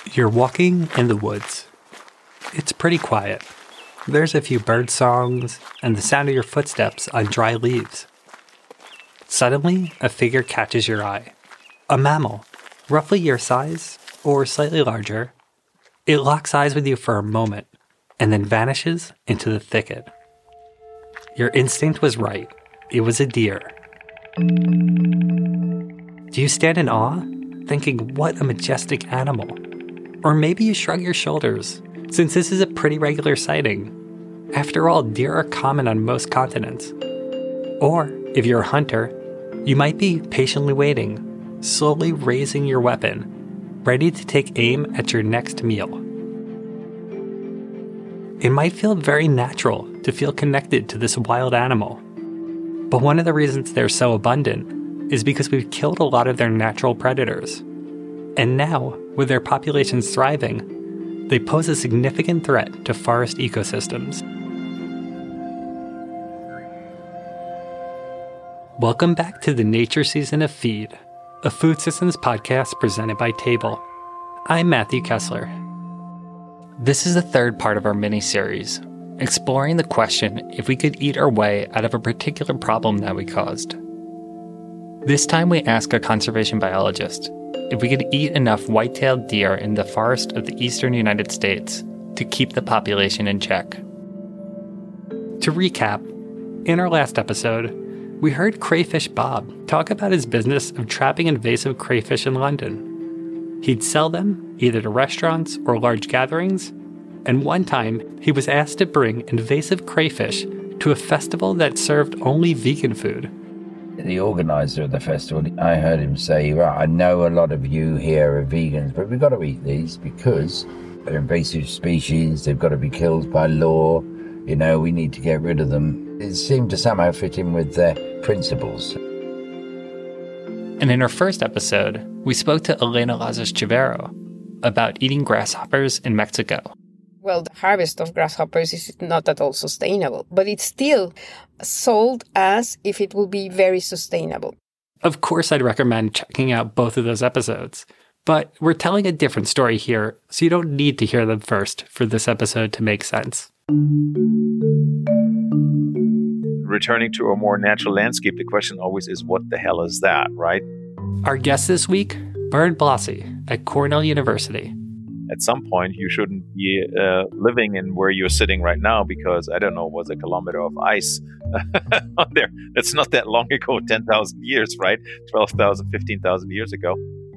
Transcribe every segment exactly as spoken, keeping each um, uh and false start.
You're walking in the woods. It's pretty quiet. There's a few bird songs and the sound of your footsteps on dry leaves. Suddenly, a figure catches your eye. A mammal, roughly your size or slightly larger. It locks eyes with you for a moment and then vanishes into the thicket. Your instinct was right. It was a deer. Do you stand in awe, thinking, what a majestic animal? Or maybe you shrug your shoulders, since this is a pretty regular sighting. After all, deer are common on most continents. Or, if you're a hunter, you might be patiently waiting, slowly raising your weapon, ready to take aim at your next meal. It might feel very natural to feel connected to this wild animal. But one of the reasons they're so abundant is because we've killed a lot of their natural predators. And now, with their populations thriving, they pose a significant threat to forest ecosystems. Welcome back to the Nature Season of Feed, a food systems podcast presented by Table. I'm Matthew Kessler. This is the third part of our mini-series, exploring the question if we could eat our way out of a particular problem that we caused. This time we ask a conservation biologist if we could eat enough white-tailed deer in the forest of the eastern United States to keep the population in check. To recap, in our last episode, we heard Crayfish Bob talk about his business of trapping invasive crayfish in London. He'd sell them either to restaurants or large gatherings, and one time he was asked to bring invasive crayfish to a festival that served only vegan food. The organizer of the festival, I heard him say, right, I know a lot of you here are vegans, but we've got to eat these because they're invasive species, they've got to be killed by law, you know, we need to get rid of them. It seemed to somehow fit in with their principles. And in our first episode, we spoke to Elena Lazos Chavero about eating grasshoppers in Mexico. Well, the harvest of grasshoppers is not at all sustainable, but it's still sold as if it will be very sustainable. Of course, I'd recommend checking out both of those episodes, but we're telling a different story here, so you don't need to hear them first for this episode to make sense. Returning to a more natural landscape, the question always is, what the hell is that, right? Our guest this week, Bernd Blossy at Cornell University. At some point, you shouldn't be uh, living in where you're sitting right now because, I don't know, was a kilometer of ice on there. That's not that long ago, ten thousand years, right? twelve thousand, fifteen thousand years ago.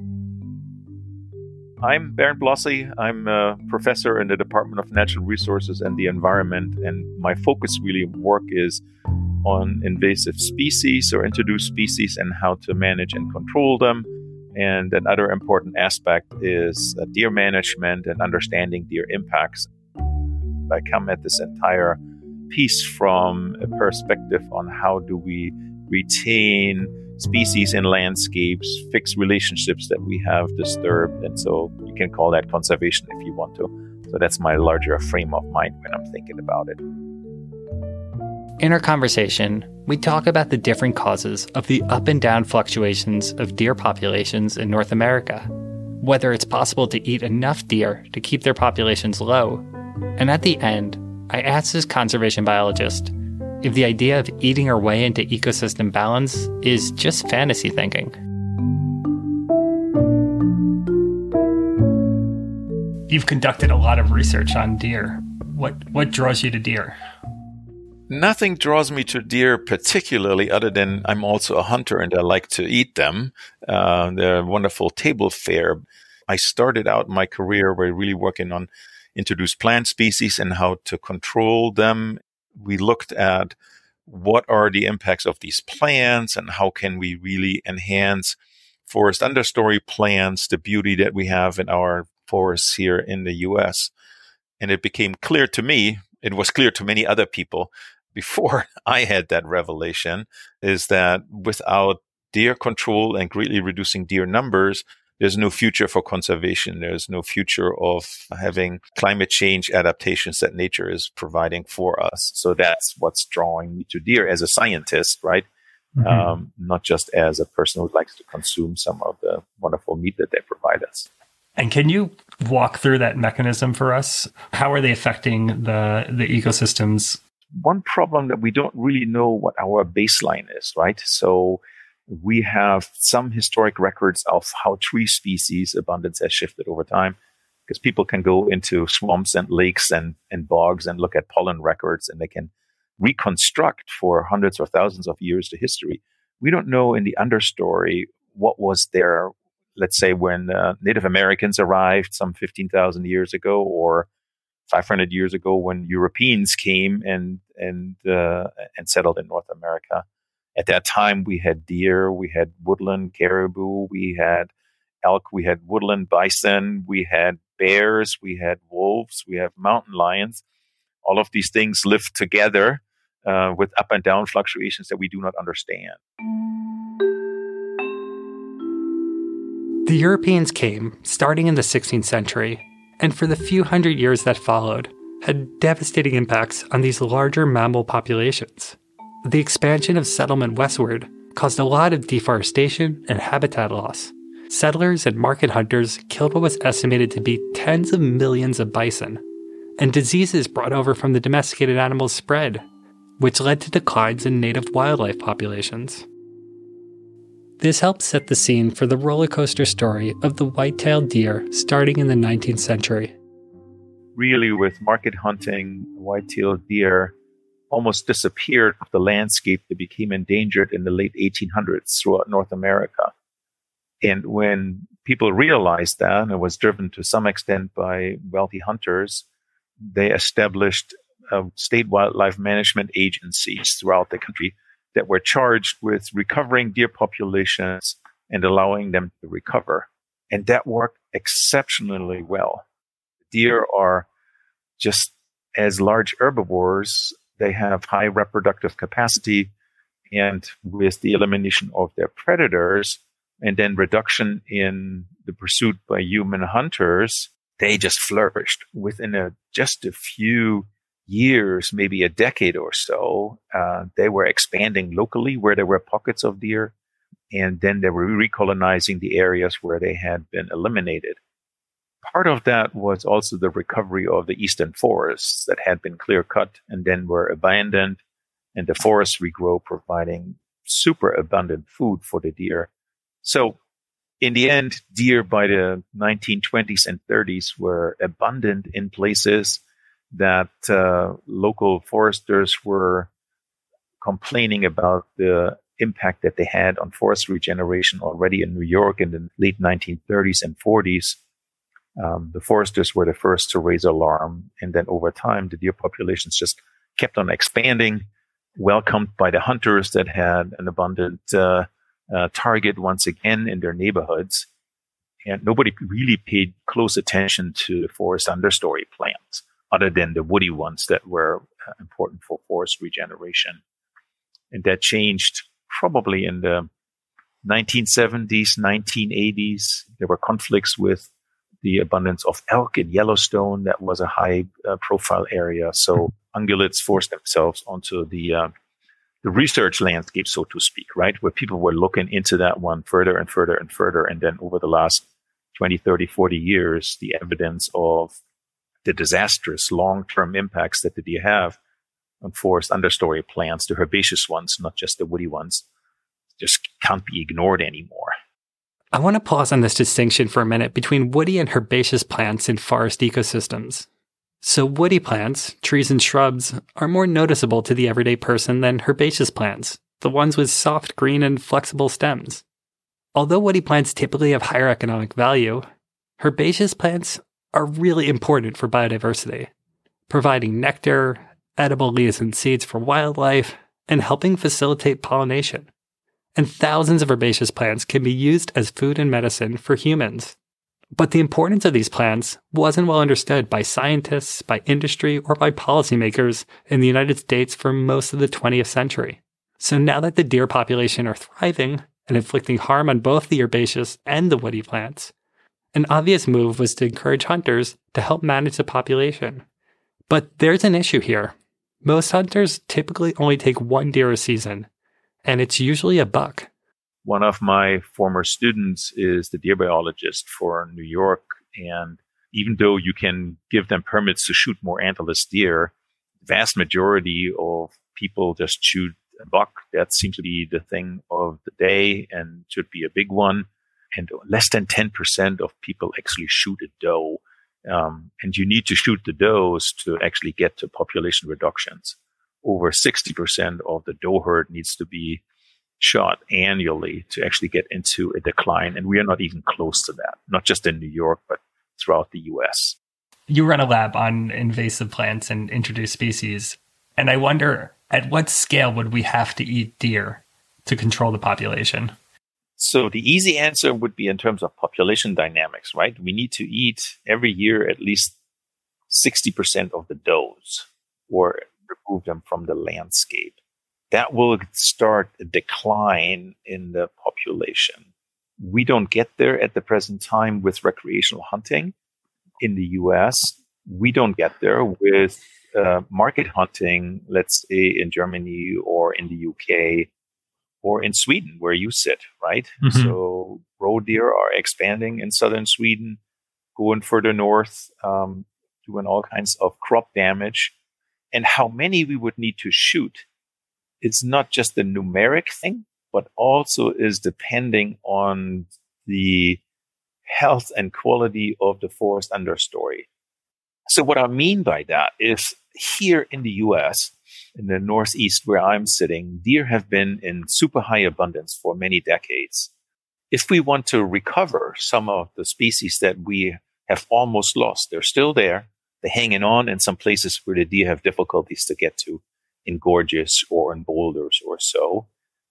I'm Bernd Blossy. I'm a professor in the Department of Natural Resources and the Environment, and my focus really work is on invasive species or introduced species and how to manage and control them. And another important aspect is uh, deer management and understanding deer impacts. I come at this entire piece from a perspective on how do we retain species in landscapes, fix relationships that we have disturbed. And so you can call that conservation if you want to. So that's my larger frame of mind when I'm thinking about it. In our conversation, we talk about the different causes of the up and down fluctuations of deer populations in North America, whether it's possible to eat enough deer to keep their populations low, and at the end, I asked this conservation biologist if the idea of eating our way into ecosystem balance is just fantasy thinking. You've conducted a lot of research on deer. What what draws you to deer? Nothing draws me to deer particularly other than I'm also a hunter and I like to eat them. Uh, they're a wonderful table fare. I started out my career by really working on introduced plant species and how to control them. We looked at what are the impacts of these plants and how can we really enhance forest understory plants, the beauty that we have in our forests here in the U S. And it became clear to me, it was clear to many other people before I had that revelation, is that without deer control and greatly reducing deer numbers, there's no future for conservation. There's no future of having climate change adaptations that nature is providing for us. So that's what's drawing me to deer as a scientist, right? Mm-hmm. Um, not just as a person who likes to consume some of the wonderful meat that they provide us. And can you walk through that mechanism for us? How are they affecting the, the ecosystems? One problem that we don't really know what our baseline is, right? So we have some historic records of how tree species abundance has shifted over time, because people can go into swamps and lakes and, and bogs and look at pollen records, and they can reconstruct for hundreds or thousands of years the history. We don't know in the understory what was there, let's say, when uh, Native Americans arrived some fifteen thousand years ago, or five hundred years ago when Europeans came and and uh, and settled in North America. At that time, we had deer, we had woodland caribou, we had elk, we had woodland bison, we had bears, we had wolves, we have mountain lions. All of these things lived together uh, with up and down fluctuations that we do not understand. The Europeans came starting in the sixteenth century, and for the few hundred years that followed, had devastating impacts on these larger mammal populations. The expansion of settlement westward caused a lot of deforestation and habitat loss. Settlers and market hunters killed what was estimated to be tens of millions of bison, and diseases brought over from the domesticated animals spread, which led to declines in native wildlife populations. This helped set the scene for the roller coaster story of the white-tailed deer starting in the nineteenth century. Really, with market hunting, white-tailed deer almost disappeared from the landscape. They became endangered in the late eighteen hundreds throughout North America. And when people realized that, and it was driven to some extent by wealthy hunters, they established uh, state wildlife management agencies throughout the country that were charged with recovering deer populations and allowing them to recover. And that worked exceptionally well. Deer are just as large herbivores. They have high reproductive capacity, and with the elimination of their predators and then reduction in the pursuit by human hunters, they just flourished. Within a, just a few years, maybe a decade or so, uh, they were expanding locally where there were pockets of deer, and then they were recolonizing the areas where they had been eliminated. Part of that was also the recovery of the eastern forests that had been clear-cut and then were abandoned, and the forests regrow, providing super abundant food for the deer. So in the end, deer by the nineteen twenties and thirties were abundant in places that uh, local foresters were complaining about the impact that they had on forest regeneration already in New York in the late nineteen thirties and forties. Um, the foresters were the first to raise alarm, and then over time, the deer populations just kept on expanding, welcomed by the hunters that had an abundant uh, uh, target once again in their neighborhoods. And nobody really paid close attention to the forest understory plants, other than the woody ones that were uh, important for forest regeneration. And that changed probably in the nineteen seventies, nineteen eighties. There were conflicts with the abundance of elk in Yellowstone. That was a high uh, profile area. So ungulates forced themselves onto the uh, the research landscape, so to speak, right? Where people were looking into that one further and further and further. And then over the last twenty, thirty, forty years, the evidence of the disastrous long-term impacts that the deer have on forest understory plants, the herbaceous ones, not just the woody ones, just can't be ignored anymore. I want to pause on this distinction for a minute between woody and herbaceous plants in forest ecosystems. So woody plants, trees and shrubs, are more noticeable to the everyday person than herbaceous plants, the ones with soft green and flexible stems. Although woody plants typically have higher economic value, herbaceous plants are really important for biodiversity, providing nectar, edible leaves and seeds for wildlife, and helping facilitate pollination. And thousands of herbaceous plants can be used as food and medicine for humans. But the importance of these plants wasn't well understood by scientists, by industry, or by policymakers in the United States for most of the twentieth century. So now that the deer population are thriving and inflicting harm on both the herbaceous and the woody plants, an obvious move was to encourage hunters to help manage the population. But there's an issue here. Most hunters typically only take one deer a season, and it's usually a buck. One of my former students is the deer biologist for New York, and even though you can give them permits to shoot more antlerless deer, the vast majority of people just shoot a buck. That seems to be the thing of the day and should be a big one. And less than ten percent of people actually shoot a doe. Um, and you need to shoot the does to actually get to population reductions. Over sixty percent of the doe herd needs to be shot annually to actually get into a decline. And we are not even close to that, not just in New York, but throughout the U S. You run a lab on invasive plants and introduced species. And I wonder, at what scale would we have to eat deer to control the population? So the easy answer would be in terms of population dynamics, right? We need to eat every year at least sixty percent of the does or remove them from the landscape. That will start a decline in the population. We don't get there at the present time with recreational hunting in the U S. We don't get there with uh, market hunting, let's say in Germany or in the U K. Or in Sweden, where you sit, right? Mm-hmm. So roe deer are expanding in southern Sweden, going further north, um, doing all kinds of crop damage. And how many we would need to shoot, it's not just the numeric thing, but also is depending on the health and quality of the forest understory. So what I mean by that is here in the U S, in the Northeast where I'm sitting, deer have been in super high abundance for many decades. If we want to recover some of the species that we have almost lost, they're still there. They're hanging on in some places where the deer have difficulties to get to, in gorges or in boulders or so.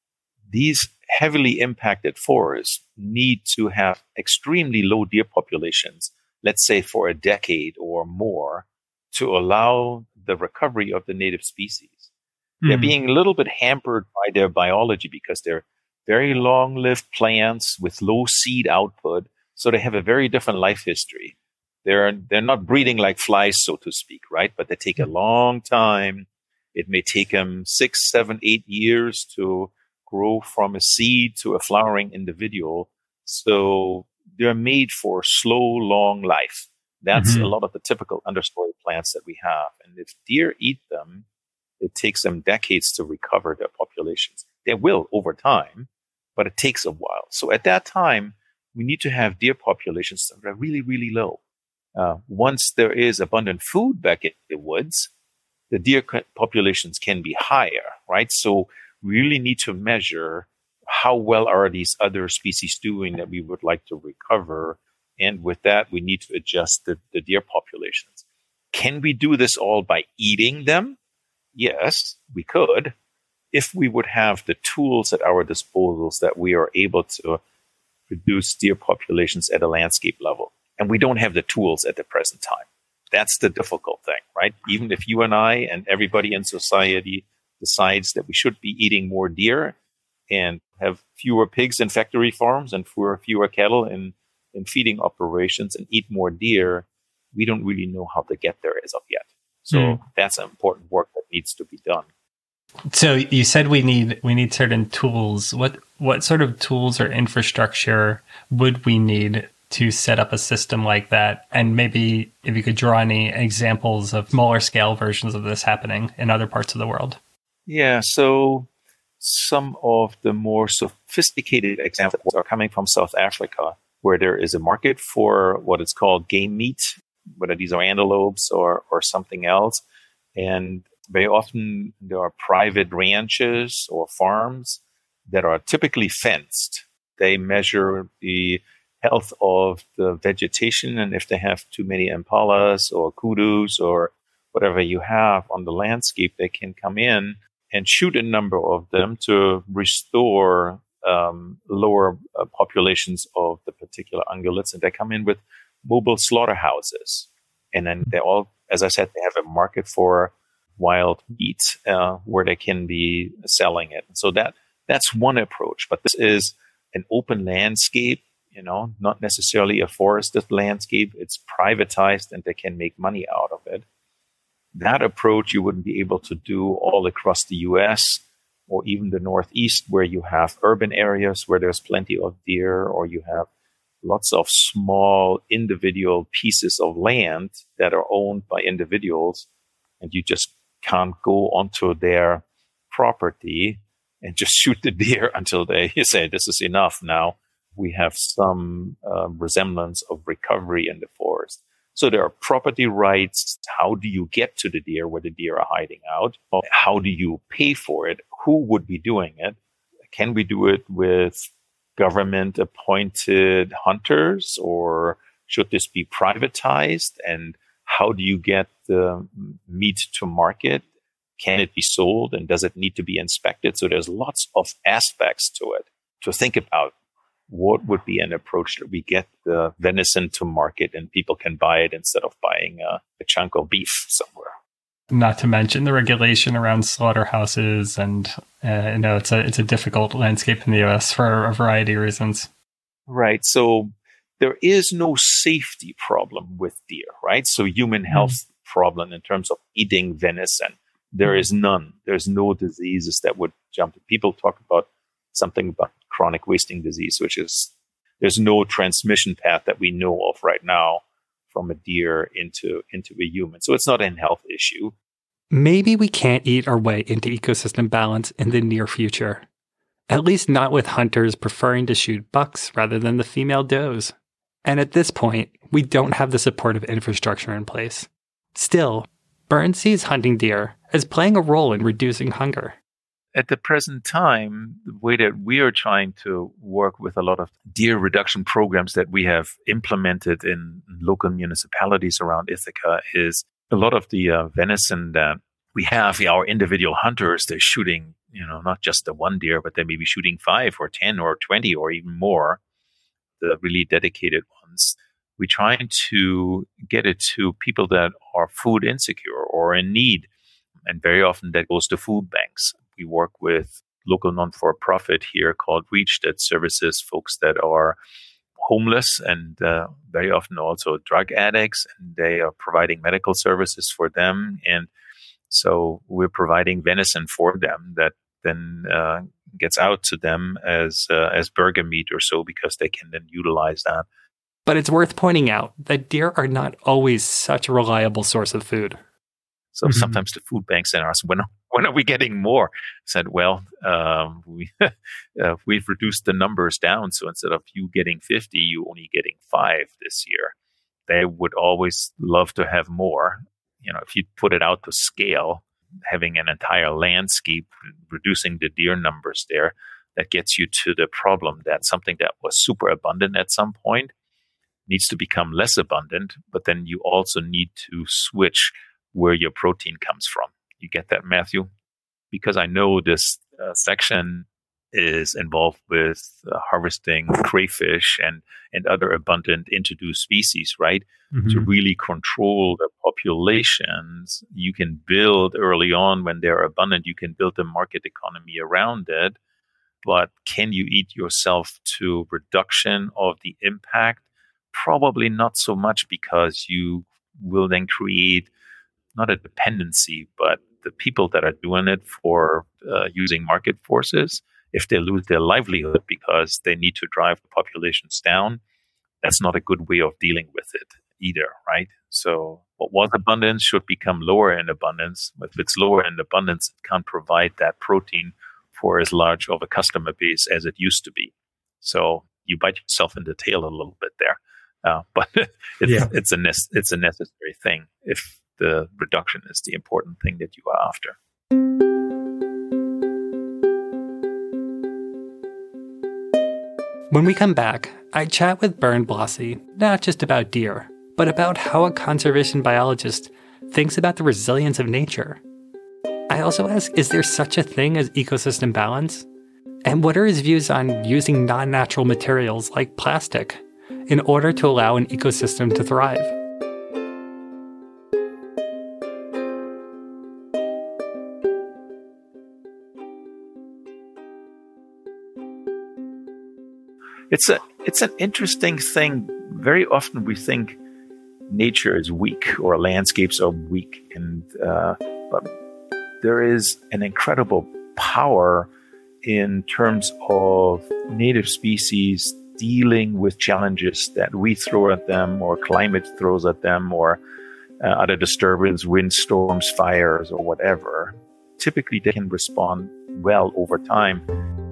These heavily impacted forests need to have extremely low deer populations, let's say for a decade or more, to allow the recovery of the native species. Mm. They're being a little bit hampered by their biology because they're very long-lived plants with low seed output, so they have a very different life history. They're they're not breeding like flies, so to speak, right? But they take a long time. It may take them six, seven, eight years to grow from a seed to a flowering individual. So they're made for slow, long life. That's mm-hmm. a lot of the typical understory plants that we have. And if deer eat them, it takes them decades to recover their populations. They will over time, but it takes a while. So at that time, we need to have deer populations that are really, really low. Uh, once there is abundant food back in the woods, the deer populations can be higher, right? So we really need to measure how well are these other species doing that we would like to recover. And with that, we need to adjust the, the deer populations. Can we do this all by eating them? Yes, we could. If we would have the tools at our disposals that we are able to reduce deer populations at a landscape level. And we don't have the tools at the present time. That's the difficult thing, right? Even if you and I and everybody in society decides that we should be eating more deer and have fewer pigs in factory farms and fewer, fewer cattle in in feeding operations and eat more deer, we don't really know how to get there as of yet. So mm. that's an important work that needs to be done. So you said we need we need certain tools. What what sort of tools or infrastructure would we need to set up a system like that? And maybe if you could draw any examples of smaller scale versions of this happening in other parts of the world. Yeah, so some of the more sophisticated examples are coming from South Africa, where there is a market for what is called game meat, whether these are antelopes or, or something else. And very often there are private ranches or farms that are typically fenced. They measure the health of the vegetation, and if they have too many impalas or kudus or whatever you have on the landscape, they can come in and shoot a number of them to restore Um, lower uh, populations of the particular ungulates, and they come in with mobile slaughterhouses. And then they all, as I said, they have a market for wild meat uh, where they can be selling it. So that that's one approach. But this is an open landscape, you know, not necessarily a forested landscape. It's privatized, and they can make money out of it. That approach you wouldn't be able to do all across the U S or even the Northeast, where you have urban areas where there's plenty of deer, or you have lots of small individual pieces of land that are owned by individuals, and you just can't go onto their property and just shoot the deer until they you say, this is enough now. We have some uh, resemblance of recovery in the forest. So there are property rights. How do you get to the deer where the deer are hiding out? How do you pay for it? Who would be doing it? Can we do it with government appointed hunters, or should this be privatized? And how do you get the meat to market? Can it be sold, and does it need to be inspected? So there's lots of aspects to it to think about. What would be an approach that we get the venison to market and people can buy it instead of buying a, a chunk of beef somewhere? Not to mention the regulation around slaughterhouses, and uh, you know it's a it's a difficult landscape in the U S for a variety of reasons. Right. So there is no safety problem with deer, right? So human health mm. problem in terms of eating venison, there mm. is none. There's no diseases that would jump. People talk about something about chronic wasting disease, which is there's no transmission path that we know of right now from a deer into into a human. So it's not a health issue. Maybe we can't eat our way into ecosystem balance in the near future. At least not with hunters preferring to shoot bucks rather than the female does. And at this point, we don't have the supportive infrastructure in place. Still, Bernd sees hunting deer as playing a role in reducing hunger. At the present time, the way that we are trying to work with a lot of deer reduction programs that we have implemented in local municipalities around Ithaca is a lot of the uh, venison that we have, our individual hunters, they're shooting, you know, not just the one deer, but they may be shooting five or ten or twenty or even more, the really dedicated ones. We're trying to get it to people that are food insecure or in need. And very often that goes to food banks. We work with local non-for-profit here called Reach that services folks that are homeless and uh, very often also drug addicts, and they are providing medical services for them. And so we're providing venison for them that then uh, gets out to them as uh, as burger meat or so, because they can then utilize that. But it's worth pointing out that deer are not always such a reliable source of food. So mm-hmm. sometimes the food banks ask, when, when are we getting more? I said, well, um, we, uh, we've reduced the numbers down. So instead of you getting fifty, you only getting five this year. They would always love to have more. You know, if you put it out to scale, having an entire landscape, reducing the deer numbers there, that gets you to the problem that something that was super abundant at some point needs to become less abundant, but then you also need to switch where your protein comes from. You get that, Matthew? Because I know this uh, section is involved with uh, harvesting crayfish and, and other abundant introduced species, right? Mm-hmm. To really control the populations, you can build early on when they're abundant, you can build a market economy around it. But can you eat yourself to reduction of the impact? Probably not so much, because you will then create not a dependency, but the people that are doing it for uh, using market forces, if they lose their livelihood because they need to drive the populations down, that's not a good way of dealing with it either, right? So what was abundance should become lower in abundance. If it's lower in abundance, it can't provide that protein for as large of a customer base as it used to be. So you bite yourself in the tail a little bit there. Uh, but it's, yeah. it's, a ne- it's a necessary thing if the reduction is the important thing that you are after. When we come back, I chat with Bernd Blossy, not just about deer, but about how a conservation biologist thinks about the resilience of nature. I also ask, is there such a thing as ecosystem balance? And what are his views on using non-natural materials like plastic in order to allow an ecosystem to thrive? It's a it's an interesting thing. Very often we think nature is weak or landscapes are weak, and uh, but there is an incredible power in terms of native species dealing with challenges that we throw at them or climate throws at them or uh, other disturbance, windstorms, fires, or whatever, typically they can respond well over time.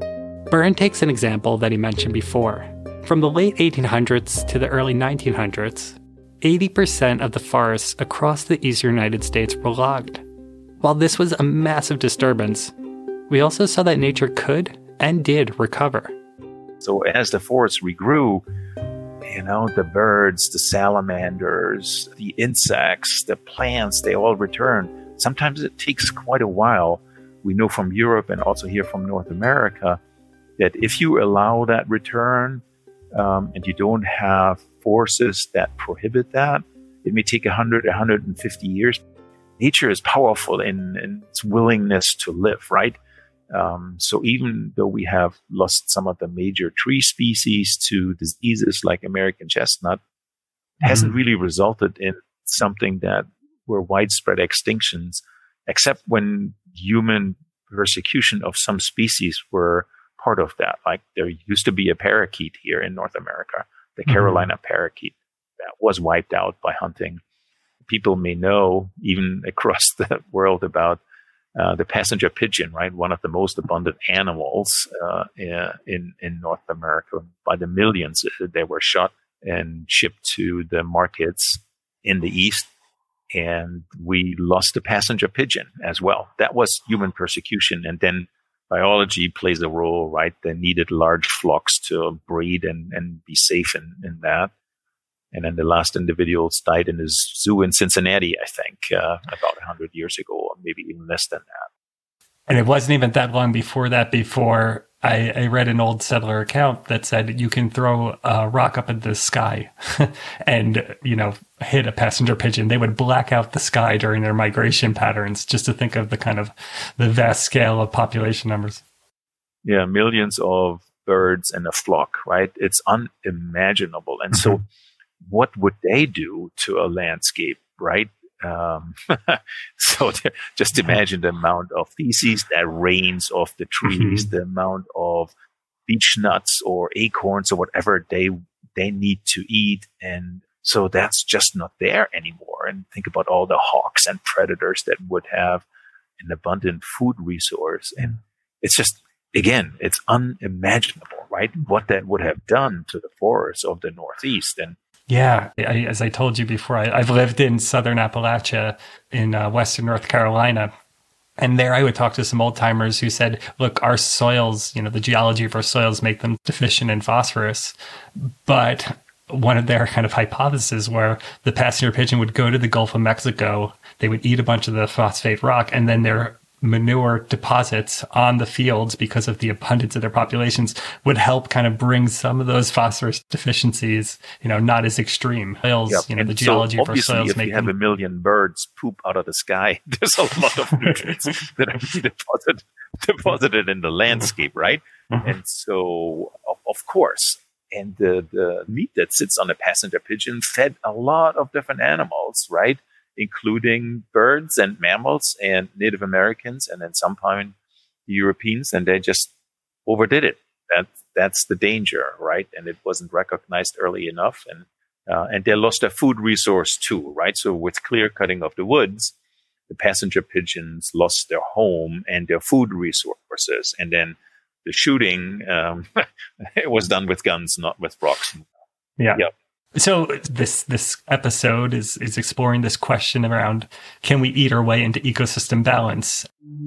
Byrne takes an example that he mentioned before. From the late eighteen hundreds to the early nineteen hundreds, eighty percent of the forests across the eastern United States were logged. While this was a massive disturbance, we also saw that nature could and did recover. So as the forest regrew, you know, the birds, the salamanders, the insects, the plants, they all return. Sometimes it takes quite a while. We know from Europe and also here from North America that if you allow that return um, and you don't have forces that prohibit that, it may take one hundred, one hundred fifty years. Nature is powerful in, in its willingness to live, right? Um, so even though we have lost some of the major tree species to diseases like American chestnut, it hasn't really resulted in something that were widespread extinctions, except when human persecution of some species were part of that. Like there used to be a parakeet here in North America, the mm-hmm. Carolina parakeet, that was wiped out by hunting. People may know, even across the world, about uh, the passenger pigeon, right? One of the most abundant animals uh, in in North America. By the millions, they were shot and shipped to the markets in the East. And we lost the passenger pigeon as well. That was human persecution. And then biology plays a role, right? They needed large flocks to breed and, and be safe in, in that. And then the last individuals died in a zoo in Cincinnati, I think, uh, about one hundred years ago, or maybe even less than that. And it wasn't even that long before that, before I, I read an old settler account that said you can throw a rock up into the sky and, you know, hit a passenger pigeon. They would black out the sky during their migration patterns, just to think of the kind of the vast scale of population numbers. Yeah, millions of birds in a flock, right? It's unimaginable. And so what would they do to a landscape, right? Um, so just imagine the amount of feces that rains off the trees, mm-hmm. the amount of beech nuts or acorns or whatever they they need to eat. And so that's just not there anymore. And think about all the hawks and predators that would have an abundant food resource. And it's just, again, it's unimaginable, right? What that would have done to the forests of the Northeast. And Yeah, I, as I told you before, I, I've lived in southern Appalachia in uh, western North Carolina. And there I would talk to some old timers who said, look, our soils, you know, the geology of our soils make them deficient in phosphorus. But one of their kind of hypotheses where the passenger pigeon would go to the Gulf of Mexico, they would eat a bunch of the phosphate rock, and then their manure deposits on the fields, because of the abundance of their populations, would help kind of bring some of those phosphorus deficiencies, you know, not as extreme. Soils, yep. you know, and the geology so of our soils if make you have them... a million birds poop out of the sky, there's a lot of nutrients that are deposited, deposited in the landscape, right? Mm-hmm. And so, of, of course, and the, the meat that sits on a passenger pigeon fed a lot of different animals, right? Including birds and mammals and Native Americans, and then sometimes Europeans, and they just overdid it. That that's the danger, right? And it wasn't recognized early enough, and uh, and they lost their food resource too, right? So with clear cutting of the woods, the passenger pigeons lost their home and their food resources, and then the shooting um, it was done with guns, not with rocks. Yeah. Yep. So this this episode is is exploring this question around, can we eat our way into ecosystem balance?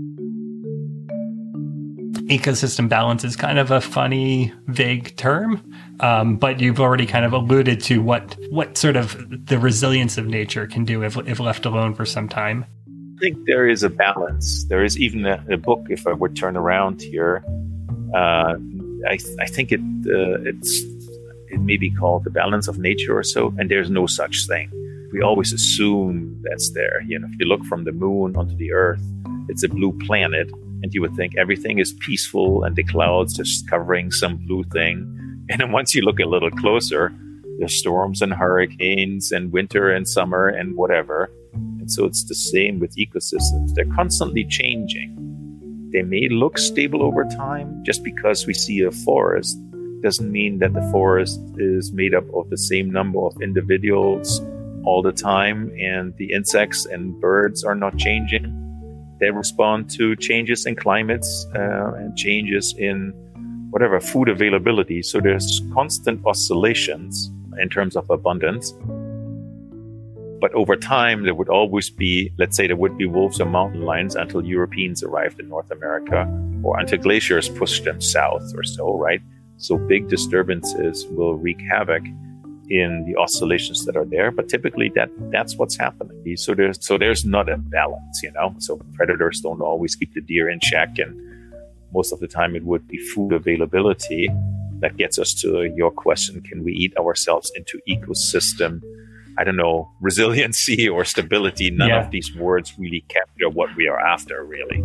Ecosystem balance is kind of a funny, vague term, um, but you've already kind of alluded to what what sort of the resilience of nature can do if if left alone for some time. I think there is a balance. There is even a, a book, if I would turn around here, uh, I, I think it uh, it's it may be called The Balance of Nature or so, and there's no such thing. We always assume that's there. You know, if you look from the moon onto the earth, it's a blue planet, and you would think everything is peaceful and the clouds just covering some blue thing. And then once you look a little closer, there's storms and hurricanes and winter and summer and whatever. And so it's the same with ecosystems. They're constantly changing. They may look stable over time just because we see a forest doesn't mean that the forest is made up of the same number of individuals all the time, and the insects and birds are not changing. They respond to changes in climates uh, and changes in whatever food availability. So there's constant oscillations in terms of abundance. But over time, there would always be, let's say there would be wolves or mountain lions until Europeans arrived in North America, or until glaciers pushed them south or so, right? So big disturbances will wreak havoc in the oscillations that are there, but typically that that's what's happening. So there's so there's not a balance, you know. So predators don't always keep the deer in check, and most of the time it would be food availability that gets us to your question: can we eat ourselves into ecosystem? I don't know, resiliency or stability. None yeah. of these words really capture what we are after, really.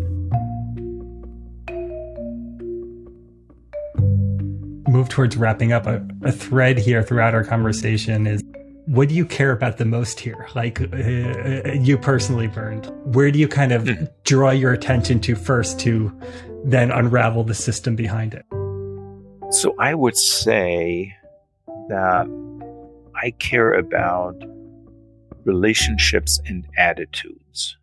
Move towards wrapping up. A, a thread here throughout our conversation is, what do you care about the most here? Like uh, you personally, Bernd, where do you kind of mm. draw your attention to first to then unravel the system behind it? So I would say that I care about relationships and attitudes.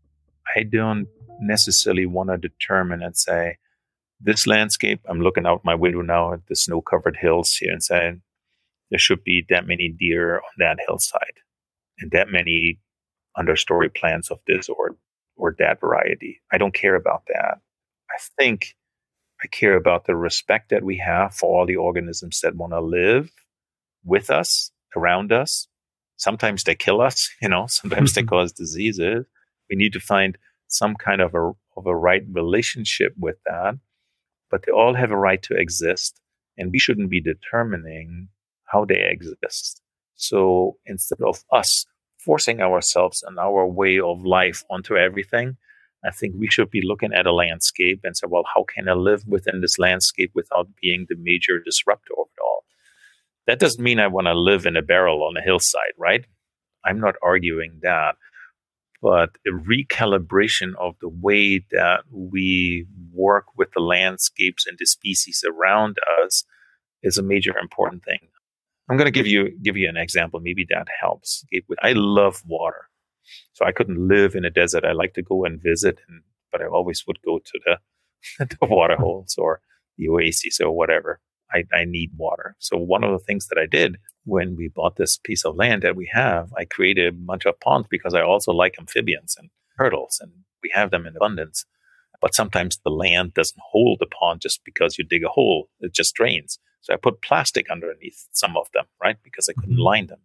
I don't necessarily want to determine and say, this landscape, I'm looking out my window now at the snow-covered hills here and saying, there should be that many deer on that hillside and that many understory plants of this or, or that variety. I don't care about that. I think I care about the respect that we have for all the organisms that want to live with us, around us. Sometimes they kill us, you know, sometimes they cause diseases. We need to find some kind of a, of a right relationship with that. But they all have a right to exist, and we shouldn't be determining how they exist. So instead of us forcing ourselves and our way of life onto everything, I think we should be looking at a landscape and say, well, how can I live within this landscape without being the major disruptor of it all? That doesn't mean I want to live in a barrel on a hillside, right? I'm not arguing that. But a recalibration of the way that we work with the landscapes and the species around us is a major important thing. I'm going to give you give you an example. Maybe that helps. I love water. So I couldn't live in a desert. I like to go and visit, and, but I always would go to the, the water holes or the oases or whatever. I, I need water. So one of the things that I did when we bought this piece of land that we have, I created a bunch of ponds because I also like amphibians and turtles, and we have them in abundance. But sometimes the land doesn't hold the pond just because you dig a hole. It just drains. So I put plastic underneath some of them, right? Because I couldn't line them.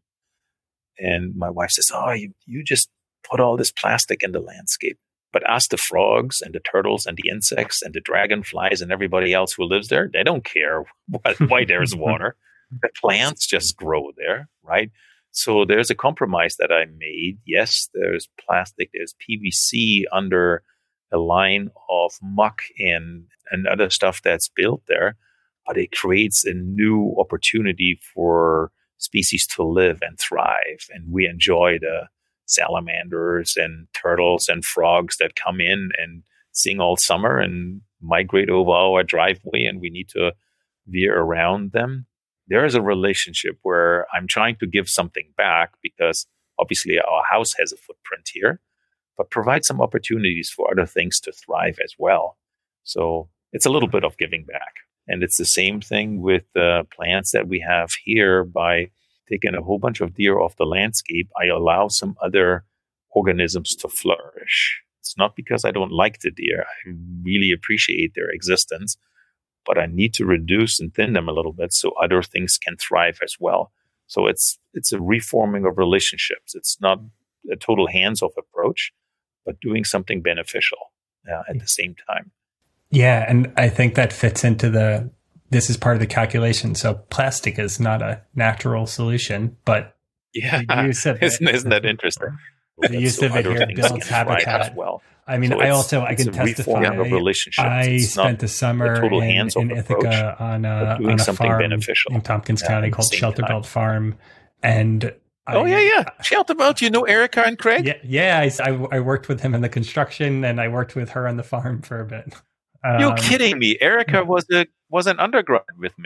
And my wife says, oh, you, you just put all this plastic in the landscape. But ask the frogs and the turtles and the insects and the dragonflies and everybody else who lives there. They don't care why, why there's water. The plants just grow there, right? So there's a compromise that I made. Yes, there's plastic, there's P V C under a line of muck and, and other stuff that's built there. But it creates a new opportunity for species to live and thrive. And we enjoy the salamanders and turtles and frogs that come in and sing all summer and migrate over our driveway, and we need to veer around them. There is a relationship where I'm trying to give something back because obviously our house has a footprint here, but provide some opportunities for other things to thrive as well. So it's a little bit of giving back. And it's the same thing with the plants that we have here. By taking a whole bunch of deer off the landscape, I allow some other organisms to flourish. It's not because I don't like the deer. I really appreciate their existence, but I need to reduce and thin them a little bit so other things can thrive as well. So it's it's a reforming of relationships. It's not a total hands-off approach, but doing something beneficial uh, at the same time. Yeah, and I think that fits into the, this is part of the calculation. So plastic is not a natural solution, but yeah, the use of isn't, it, isn't that interesting? The use so of it here builds habitat. Well. I mean, so I also, I can testify, of relationships. I it's spent the summer in, in Ithaca on a, on a farm beneficial. in Tompkins yeah, County called Shelter Belt Farm. And Oh, I, yeah, yeah. Shelter Belt, you know Erica and Craig? Yeah, yeah I, I, I worked with him in the construction, and I worked with her on the farm for a bit. Um, You're kidding me. Erica was a was an undergrad with me.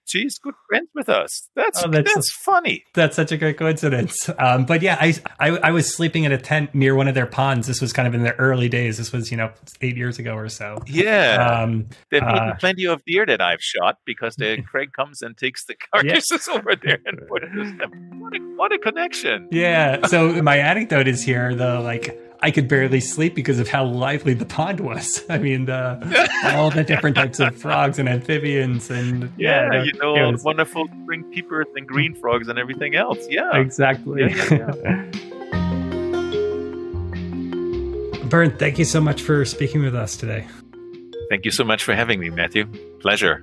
she's good friends with us. That's Oh, that's- that's funny. That's such a great coincidence. Um, but yeah, I, I I was sleeping in a tent near one of their ponds. This was kind of in the early days. This was, you know, eight years ago or so. Yeah. Um, There've uh, been plenty of deer that I've shot because the Craig comes and takes the carcasses over there and pushes them. What a, what a connection. yeah. So my anecdote is here, though, like, I could barely sleep because of how lively the pond was. I mean, the, all the different types of frogs and amphibians and Yeah, yeah, you know, it was- wonderful spring peepers and green frogs and everything else. Yeah. exactly. Yeah, yeah, Bernd, thank you so much for speaking with us today. Thank you so much for having me, Matthew. Pleasure.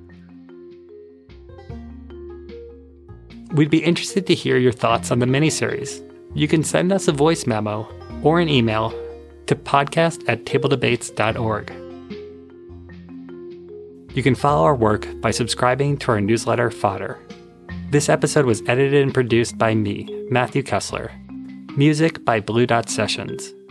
We'd be interested to hear your thoughts on the miniseries. You can send us a voice memo or an email to podcast at table debates dot org. You can follow our work by subscribing to our newsletter, Fodder. This episode was edited and produced by me, Matthew Kessler. Music by Blue Dot Sessions.